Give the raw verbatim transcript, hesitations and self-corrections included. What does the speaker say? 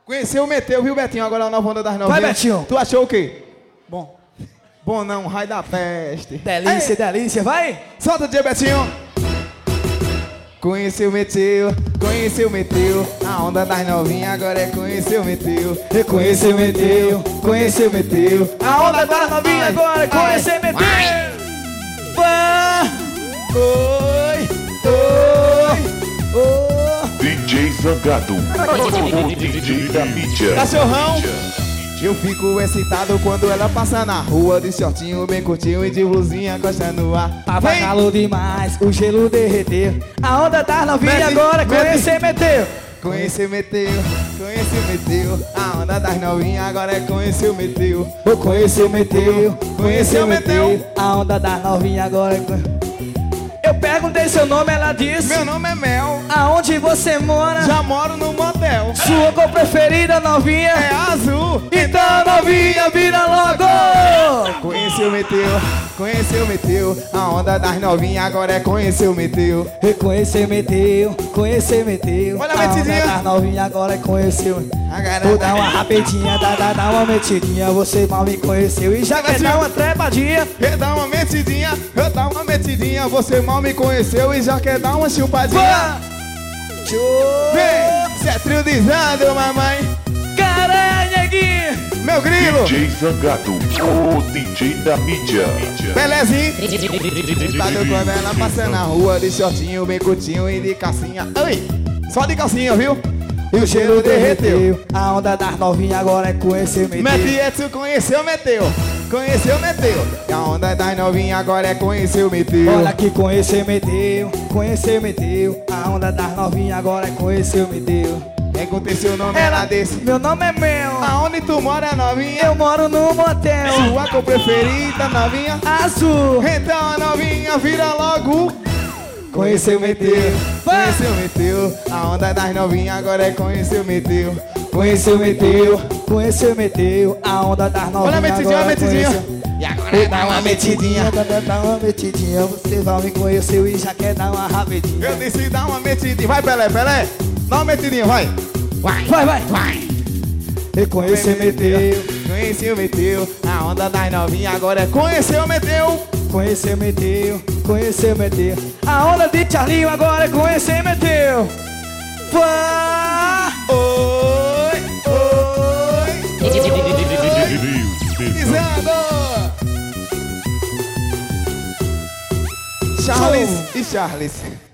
Conheceu o Meteu, viu, Betinho? Agora a nova onda das novinhas. Vai, Betinho. Tu achou o quê? Bom. Bom não, raio da peste. Delícia, Ei. delícia, vai. Solta o dia, Betinho. Conheceu o Meteu, conheceu o Meteu. A onda das novinhas agora é conheceu o Meteu. Conheceu o Meteu, conheceu o Meteu. A onda das novinhas agora é conheceu o Meteu. Oi, oi, oi. D J Zangado, o D J da mídia. Cachorrão. Eu fico excitado quando ela passa na rua de shortinho bem curtinho e de blusinha costa no ar. Tava Vem. calor demais, o gelo derreteu. A onda das novinhas Mete, agora mete. conheceu Meteu. Conheceu, Meteu, conheceu, Meteu. A onda das novinhas agora é conheceu, Meteu. Eu conheceu Meteu, Conheceu, Meteu. A onda das novinhas agora é conheceu. Eu perguntei seu nome, ela disse: Meu nome é Mel, aonde você mora? já moro no motel. Sua cor preferida, novinha? É azul. Então, novinha, vira logo! Conheceu, Meteu, conheceu, Meteu. A onda das novinhas agora é conheceu, Meteu. Reconheceu, Meteu, conheceu, Meteu. Olha a onda metidinha. das novinhas agora é conheceu. Agora Vou dar uma rapidinha, dá, dá, dá uma metidinha. Você mal me conheceu e já quer dar uma trepadinha. Eu dar uma metidinha, eu dar uma metidinha. Você mal me conheceu e já quer dar uma chupadinha. Vá! Vem, cê é trio de Zando, mamãe. Caralho, neguinho! Meu grilo, D J Zangado, o D J da mídia. Belezinho. Excitado quando ela passa na rua de shortinho bem curtinho e de calcinha. Oi, só de calcinha, viu? E o gelo derreteu. A onda das novinhas agora é conhecer, Meteu. Meteu, conheceu, Meteu. Conheceu, Meteu. E a onda das novinhas agora é conheceu, Meteu. Olha que conheceu, Meteu, conheceu, Meteu. A onda das novinhas agora é conheceu, Meteu. Perguntei seu nome, ela disse: Meu nome é Mel. aonde tu mora, novinha? Eu moro no motel Sua cor preferida, novinha? azul. Então a novinha vira logo. Conheceu, Meteu. Conheceu, Meteu. A onda das novinhas agora é conheceu, Meteu. Conheceu, Meteu, conheceu, Meteu. A onda das novinhas Olha a metidinha, agora olha a metidinha. conheceu. E agora dá uma metidinha. Dá, dá, dá uma metidinha. Você vai me conheceu e já quer dar uma rapidinha. Eu disse dá uma metidinha. Vai, Pelé, Pelé. Dá uma metidinha, vai. Vai, Vai, vai. vai. Reconheceu, Meteu. Conheceu, Meteu. A onda das novinhas agora é conheceu, Meteu. Conheceu, Meteu, conheceu, Meteu. A onda de Charlinho agora é conhecer, Meteu. Vá! Oi, oi. Dizendo. Charles e Charles.